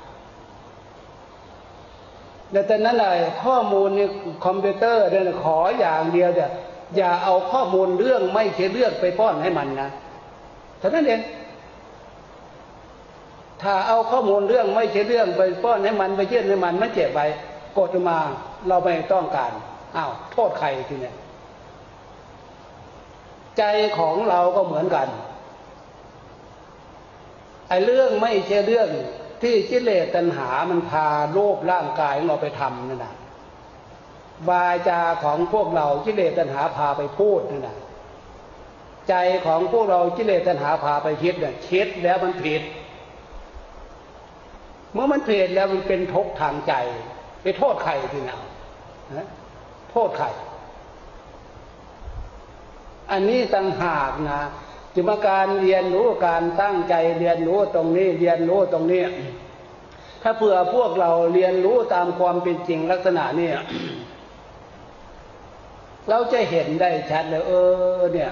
แต่ตอนนั้นเลยข้อมูลในคอมพิวเตอร์เนี่ยขออย่างเดียวอย่าเอาข้อมูลเรื่องไม่ใช่เรื่องไปป้อนให้มันนะเท่านั้นเองถ้าเอาข้อมูลเรื่องไม่ใช่เรื่องไปป้อนให้มันไปยื่นให้มันไม่เจ็บไปกดมาเราไม่ต้องการอ้าวโทษใครทีเนี้ยใจของเราก็เหมือนกันไอ้เรื่องไม่ใช่เรื่องที่กิเลสตัณหามันพาโลภร่างกายของเราไปทำนั่นน่ะวาจาของพวกเรากิเลสตัณหาพาไปพูดนั่นน่ะใจของพวกเรากิเลสตัณหาพาไปคิดเนี่ยคิดแล้วมันผิดเมื่อมันผิดแล้วมันเป็นทุกข์ทางใจไปโทษใครทีน่ะโทษใครอันนี้ต่างหากนะจึงมาการเรียนรู้การตั้งใจเรียนรู้ตรงนี้เรียนรู้ตรงนี้ถ้าเผื่อพวกเราเรียนรู้ตามความเป็นจริงลักษณะนี้เราจะเห็นได้ชัดเลยเนี่ย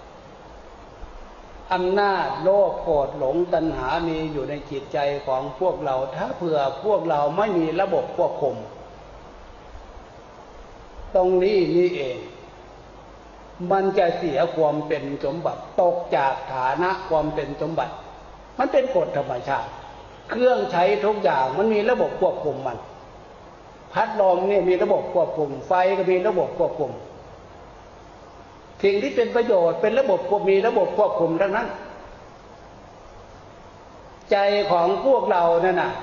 อำนาจโลภโกรธหลงตัณหามีอยู่ในจิตใจของพวกเราถ้าเผื่อพวกเราไม่มีระบบควบคุมตรงนี้นี่เองมันจะเสียความเป็นสมบัติตกจากฐานะความเป็นสมบัติมันเป็นกฎธรรมชาติเครื่องใช้ทุกอย่างมันมีระบบควบคุมมันพัดลมนี่มีระบบควบคุมไฟก็มีระบบควบคุมสิ่งที่เป็นประโยชน์เป็นระบบมีระบบควบคุมทั้งนั้นใจของพวกเรานั่นน่ะ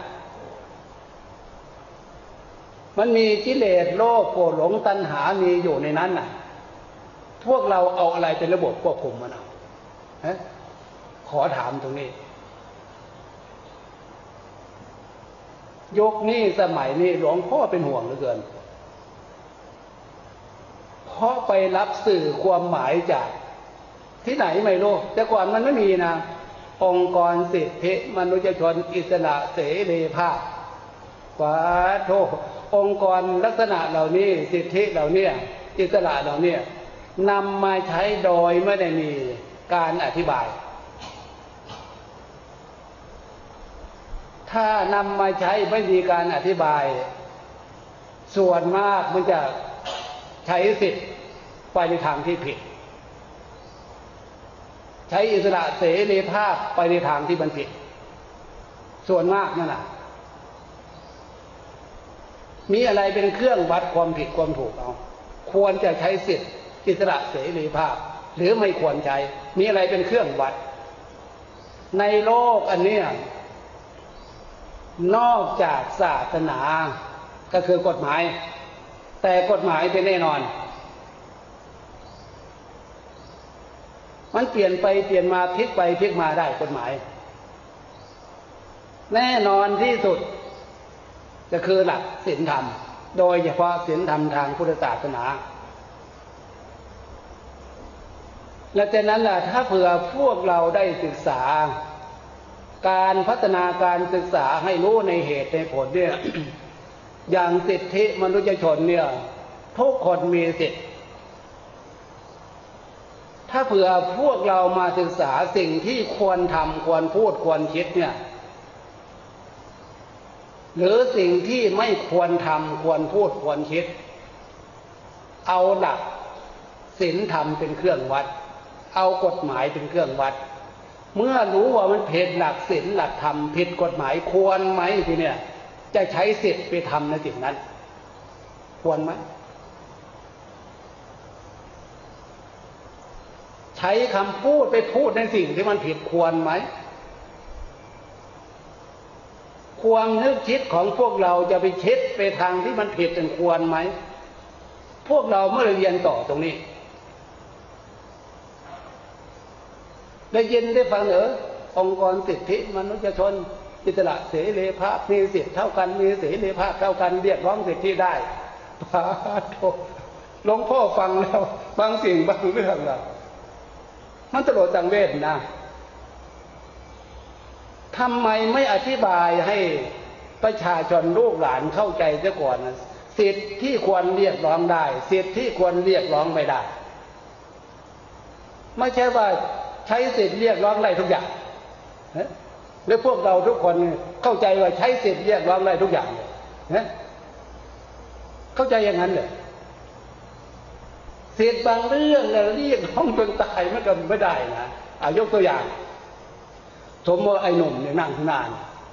มันมีกิเลสโลภโกรธหลงตัณหามีอยู่ในนั้นน่ะพวกเราเอาอะไรเป็นระบบควบคุมมันเอาขอถามตรงนี้ยกนี้สมัยนี้หลวงพ่อเป็นห่วงเหลือเกินเพราะไปรับสื่อความหมายจากที่ไหนไม่รู้แต่ก่อนมันไม่มีนะองค์กรสิทธิมนุษยชนอิสระเสรีภาพว้าโธ่องค์กรลักษณะเหล่านี้สิทธิเหล่านี้อิสระเหล่านี้นำมาใช้โดยไม่ได้มีการอธิบายถ้านำมาใช้ไม่มีการอธิบายส่วนมากมันจะใช้สิทธิ์ไปในทางที่ผิดใช้อิสระเสรีภาพไปในทางที่มันผิดส่วนมากนั่นแหละมีอะไรเป็นเครื่องวัดความผิดความถูกเอาควรจะใช้สิทธิ์อิสระเสรีภาพหรือไม่ควรใช้มีอะไรเป็นเครื่องวัดในโลกอันนี้นอกจากศาสนาก็คือกฎหมายแต่กฎหมายเป็นแน่นอนมันเปลี่ยนไปเปลี่ยนมาพลิกไปพลิกมาได้กฎหมายแน่นอนที่สุดก็คือหลักศีลธรรมโดยเฉพาะศีลธรรมทางพุทธศาสนาและจากนั้นล่ะถ้าเผื่อพวกเราได้ศึกษาการพัฒนาการศึกษาให้รู้ในเหตุในผลเนี่ย อย่างสิทธิมนุษยชนเนี่ยทุกคนมีสิทธิถ้าเผื่อพวกเรามาศึกษาสิ่งที่ควรทำควรพูดควรคิดเนี่ยหรือสิ่งที่ไม่ควรทำควรพูดควรคิดเอาหลักศีลธรรมเป็นเครื่องวัดเอากฎหมายเป็นเครื่องวัดเมื่อรู้ว่ามันผิดหลักศีลหลักธรรมผิดกฎหมายควรไหมทีเนี่ยจะใช้สิทธิ์ไปทำในสิ่งนั้นควรไหมใช้คำพูดไปพูดในสิ่งที่มันผิดควรไหมความนึกคิดของพวกเราจะไปคิดไปทางที่มันผิดเป็นควรไหมพวกเราเมื่อเรียนต่อตรงนี้ได้ยินได้ฟังองค์กรสิทธิมนุษยชนอิสระเสรีภาพมีสิทธิเท่ากันมีเสรีภาพเท่ากันเรียกร้องสิทธิได้พาโธหลวงพ่อฟังแล้วบางสิ่งบางเรื่องล่ะมันตลอดสังเวชนะทำไมไม่อธิบายให้ประชาชนลูกหลานเข้าใจเสียก่อนนะสิทธิที่ควรเรียกร้องได้สิทธิที่ควรเรียกร้องไม่ได้ไม่ใช่ว่าใช้สิทธิเรียกร้องได้ทุกอย่างแล้วพวกเราทุกคนเข้าใจว่าใช้สิทธิเรียกร้องได้ทุกอย่างนะเข้าใจอย่างนั้นเลยสิทธิบางเรื่องเนี่ยเรียกร้องจนตายมันก็ไม่ได้นะยกตัวอย่างสมมติไอ้หนุ่มเนี่ยนั่งข้างหน้า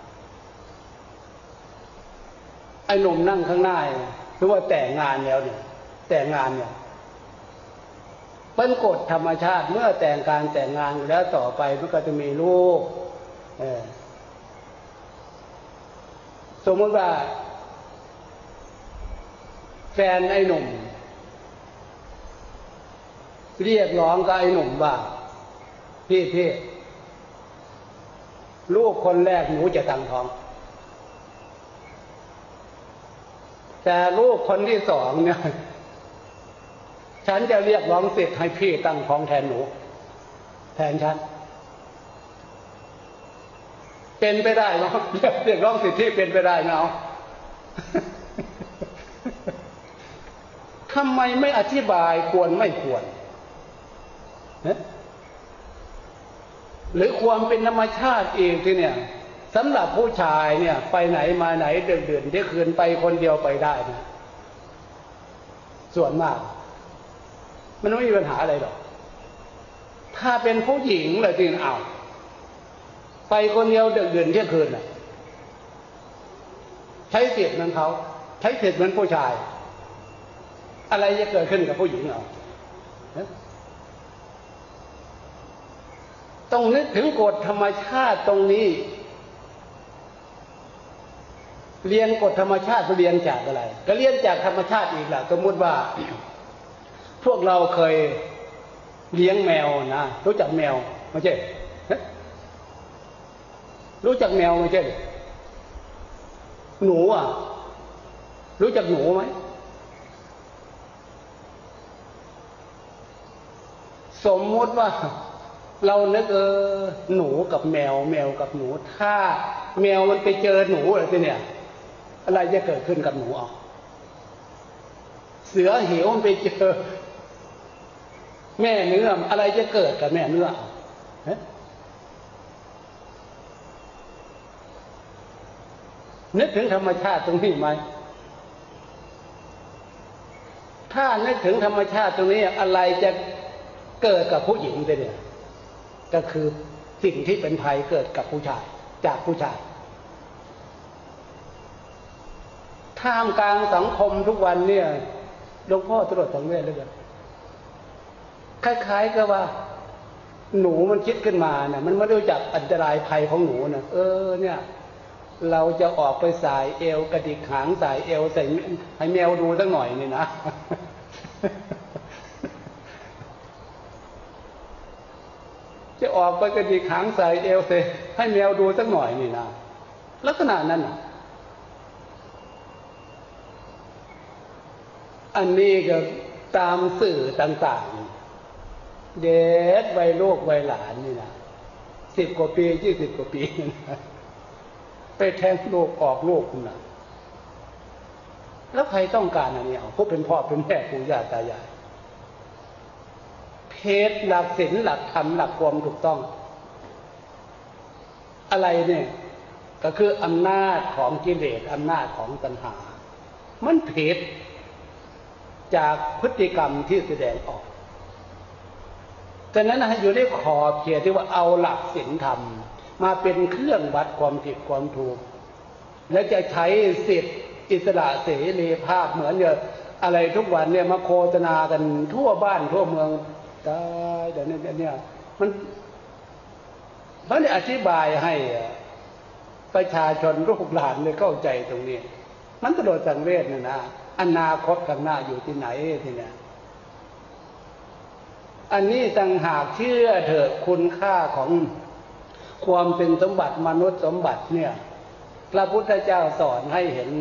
ไอ้หนุ่มนั่งข้างหน้าหรือว่าแต่งงานแล้วเนี่ยแต่งงานเนี่ยเป็นกฎธรรมชาติเมื่อแต่งงานแล้วต่อไปมันก็จะมีลูกสมมติว่าแฟนไอ้หนุ่มเรียกร้องกับไอ้หนุ่มว่าพี่ลูกคนแรกหนูจะตั้งท้องแต่ลูกคนที่สองเนี่ยฉันจะเรียกร้องสิทธิ์ให้พี่ตั้งท้องแทนหนูแทนฉันเป็นไปได้เนาะเรียกร้องสิทธิเป็นไปได้เนาะทำไมไม่อธิบายควรไม่ควรหรือความเป็นธรรมชาติเองที่เนี่ยสำหรับผู้ชายเนี่ยไปไหนมาไหนเดือนที่คืนไปคนเดียวไปได้นะส่วนมากมันไม่มีปัญหาอะไรหรอกถ้าเป็นผู้หญิงเลยจริงเอาไปคนเดียวเดือนเที่ยงคืนน่ะใช้สิทธิ์เหมือนเขาใช้สิทธิ์เหมือนผู้ชายอะไรจะเกิดขึ้นกับผู้หญิงเอาต้องนึกถึงกฎธรรมชาติตรงนี้เรียนกฎธรรมชาติเรียนจากอะไรก็เรียนจากธรรมชาติอีกแหละสมมติว่าพวกเราเคยเลี้ยงแมวนะรู้จักแมวไม่ใช่รู้จักแมวไม่ใช่หนูอ่ะรู้จักหนูไหมสมมติว่าเรานึกหนูกับแมวแมวกับหนูถ้าแมวมันไปเจอหนูอะไรเนี่ยอะไรจะเกิดขึ้นกับหนูอ่ะเสือเหวมันไปเจอแม่เนื้ออะไรจะเกิดกับแม่เนื้อนึกถึงธรรมชาติตรงนี้ไหมถ้านึกถึงธรรมชาติตรงนี้อะไรจะเกิดกับผู้หญิงเนี่ยก็คือสิ่งที่เป็นภัยเกิดกับผู้ชายจากผู้ชายท่ามกลางสังคมทุกวันเนี่ยหลวงพ่อตรวจสังเวชเลยกันคล้ายๆกับว่าหนูมันคิดขึ้นมาเนี่ยมันไม่รู้จักอันตรายภัยของหนูนะเนี่ยเราจะออกไปสายเอวกระดิกหางสายเอวใส่ให้แมวดูสักหน่อยนี่นะจะออกไปกระดิกหางสายเอวใส่ให้แมวดูสักหน่อยนี่นะลักษณะนั้นน่ะอันนี้ก็ตามสื่อต่างๆเด็กวัยลูกวัยหลานนี่นะ10 กว่าปี20 กว่าปีนะไปแทงลูกออกลูกนะแล้วใครต้องการอันนี้เอาผู้เป็นพ่อเป็นแม่ปู่ย่าตายายเพศหลักศีลหลักธรรมหลักความถูกต้องอะไรเนี่ยก็คืออำนาจของกิเลสอำนาจของตัณหามันผิดจากพฤติกรรมที่แสดงออกฉะนั้นให้อยู่ในขอบเขตที่ว่าเอาหลักศีลธรรมมาเป็นเครื่องวัดความผิดความถูกและจะใช้สิทธิอิสระเสรีภาพเหมือนเนี่ยอะไรทุกวันเนี่ยมาโฆษณากันทั่วบ้านทั่วเมืองตายแต่เนี่ยมันได้อธิบายให้ประชาชนลูกหลานเลยเข้าใจตรงนี้มันกระโดดสังเวชนะอนาคตข้างหน้าอยู่ที่ไหนทีเนี่ยอันนี้ต่างหากเชื่อเถอะคุณค่าของความเป็นสมบัติมนุษย์สมบัติเนี่ยพระพุทธเจ้าสอนให้เห็น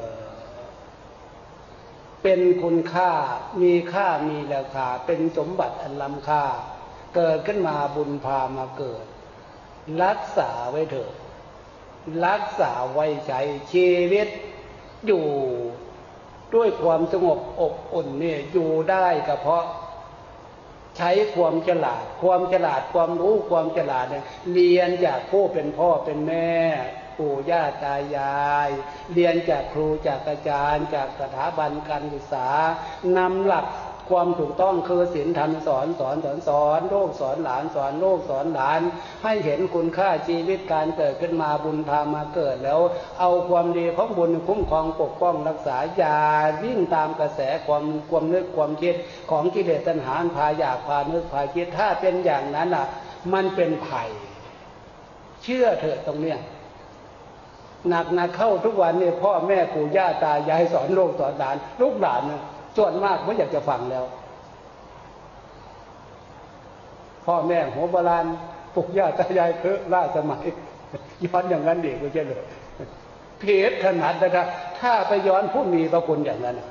เป็นคุณค่ามีค่ามีราคาเป็นสมบัติอันล้ำค่าเกิดขึ้นมาบุญพามาเกิดรักษาไว้เถอะรักษาไว้ใช้ชีวิตอยู่ด้วยความสงบอบอุ่นเนี่ยอยู่ได้ก็เพราะใช้ความฉลาดความรู้ความฉลาดเนี่ยเรียนจากผู้เป็นพ่อเป็นแม่ปู่ย่าตายายเรียนจากครูจากอาจารย์จากสถาบันการศึกษานำหลักความถูกต้องคือศีลธรรมสอนลูกสอนหลานสอนลูกสอนหลานให้เห็นคุณค่าชีวิตการเกิดขึ้นมาบุญพามาเกิดแล้วเอาความดีของบุญคุ้มครองปกป้องรักษาอย่าวิ่งตามกระแสความนึกความคิดของกิเลสตัณหาพาอยากพานึกพาคิดถ้าเป็นอย่างนั้นอ่ะมันเป็นภัยเชื่อเถอะตรงเนี้ยหนักเข้าทุกวันเนี่ยพ่อแม่ปู่ย่าตายายสอนลูกสอนหลานลูกหลานเนี่ยส่วนมากไม่อยากจะฟังแล้วพ่อแม่หัวโบราณปู่ย่าตายายเพิ่งล่าสมัยย้อนอย่างนั้นเด็กก็ใช่เลยเพศขนาดนะครับถ้าไปย้อนผู้มีพระคุณอย่างนั้น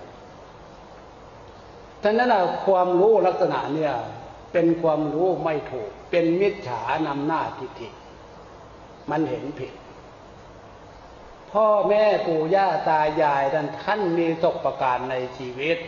ฉะนั้นความรู้ลักษณะเนี่ยเป็นความรู้ไม่ถูกเป็นมิจฉานำหน้าทิฏฐิมันเห็นผิดพ่อแม่ปู่ย่าตายายท่านมีประสบการณ์ในชีวิต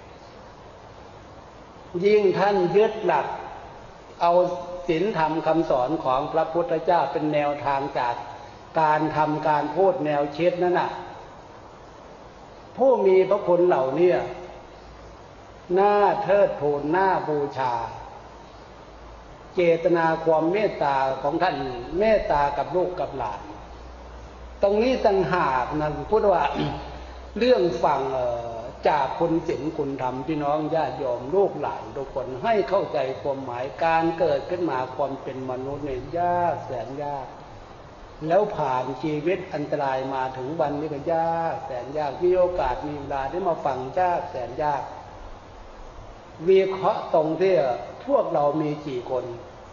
ยิ่งท่านยึดหลักเอาศีลธรรมคำสอนของพระพุทธเจ้าเป็นแนวทางจากการทำการพูดแนวคิดนั่นน่ะผู้มีพระคุณเหล่านี้น่าเทิดทูนน่าบูชาเจตนาความเมตตาของท่านเมตตากับลูกกับหลานตรงนี้ต่างหากนะพูดว่า เรื่องฟังจากคุณศีลคุณธรรมพี่น้องญาติโยมลูกหลานทุกคนให้เข้าใจความหมายการเกิดขึ้นมาความเป็นมนุษย์เนี่ยยากแสนยากแล้วผ่านชีวิตอันตรายมาถึงวันนี้ก็ยากแสนยากมีโอกาสมีเวลาได้มาฟังยากแสนยากวิเคราะห์ตรงที่พวกเรามีกี่คน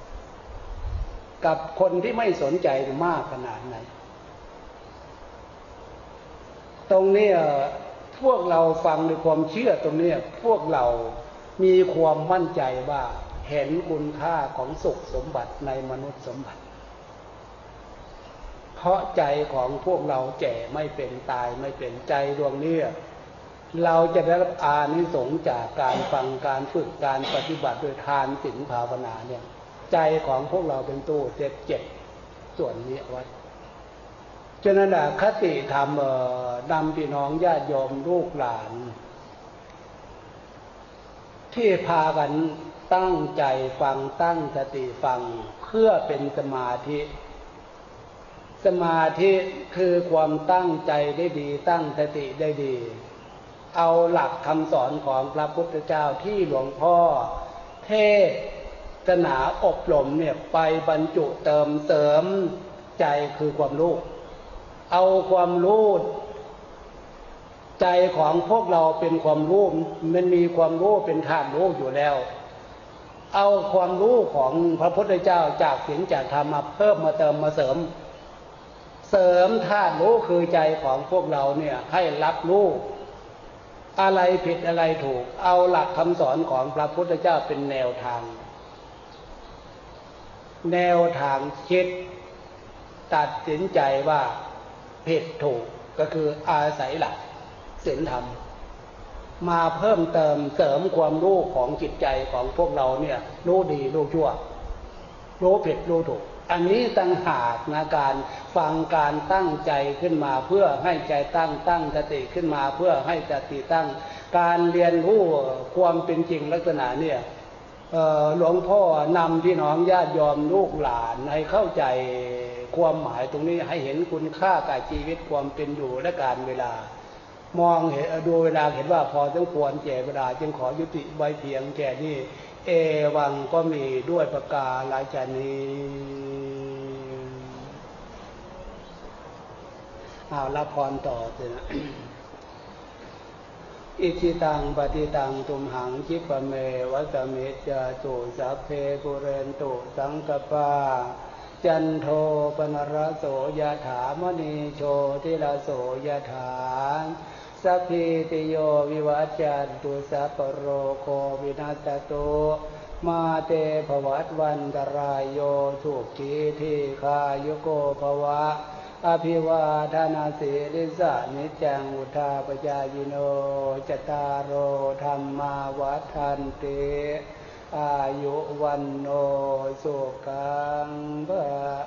กับคนที่ไม่สนใจมากขนาดไหนตรงนี้พวกเราฟังในความเชื่อตรงนี้พวกเรามีความมั่นใจว่าเห็นคุณค่าของสุขสมบัติในมนุษย์สมบัติเพราะใจของพวกเราแก่ไม่เป็นตายไม่เป็นใจดวงนี้เราจะได้รับอานิสงส์จากการฟังการฝึกการปฏิบัติโดยทานศีลภาวนาเนี่ยใจของพวกเราเป็นตู้เจ็บส่วนนี้ไว้ฉะนั้นคติธรรมนำพี่น้องญาติโยมลูกหลานที่พากันตั้งใจฟังตั้งสติฟังเพื่อเป็นสมาธิคือความตั้งใจได้ดีตั้งสติได้ดีเอาหลักคำสอนของพระพุทธเจ้าที่หลวงพ่อเทศนาอบรมเนี่ยไปบรรจุเติมเสริมใจคือความรู้เอาความรู้ใจของพวกเราเป็นความรู้มันมีความรู้เป็นธาตุรู้อยู่แล้วเอาความรู้ของพระพุทธเจ้าจากศีลจากธรรมมาเพิ่มมาเติมมาเสริมธาตุรู้คือใจของพวกเราเนี่ยให้รับรู้อะไรผิดอะไรถูกเอาหลักคำสอนของพระพุทธเจ้าเป็นแนวทางคิดตัดสินใจว่าผิดถูกก็คืออาศัยหลักศีลธรรมมาเพิ่มเติมเสริมความรู้ของจิตใจของพวกเราเนี่ยรู้ดีรู้ชั่วรู้ผิดรู้ถูกอันนี้ต่างหากนะการฟังการตั้งใจขึ้นมาเพื่อให้ใจตั้งสติขึ้นมาเพื่อให้สติตั้งการเรียนรู้ความเป็นจริงลักษณะเนี่ยหลวงพ่อนำพี่น้องญาติโยมลูกหลานให้เข้าใจความหมายตรงนี้ให้เห็นคุณค่ากับชีวิตความเป็นอยู่และการเวลามองเห็นดูเวลาเห็นว่าพอสมควรแก่เวลาจึงขอยุติไว้เพียงแค่นี้เอวังก็มีด้วยประกาศนี้รับพรต่อเลยนะอิจิตังปฏิตังตุมหังคิปะเมวัสมิจจตุสัพเพปุเรนตุสังกปาจันโทปนรโสยถามณีโชติลโสยถาสัพพิติโยวิวัจจันตุสัพพโรโควินัสตุมาเตภวัตวันตรายโยทุกขีทีขายุโกภวะอภิวาทนาสีริสานิจังอุทาปจายโนจตารโอธรรมาวัฏันติอายุวันโนสุขังภะ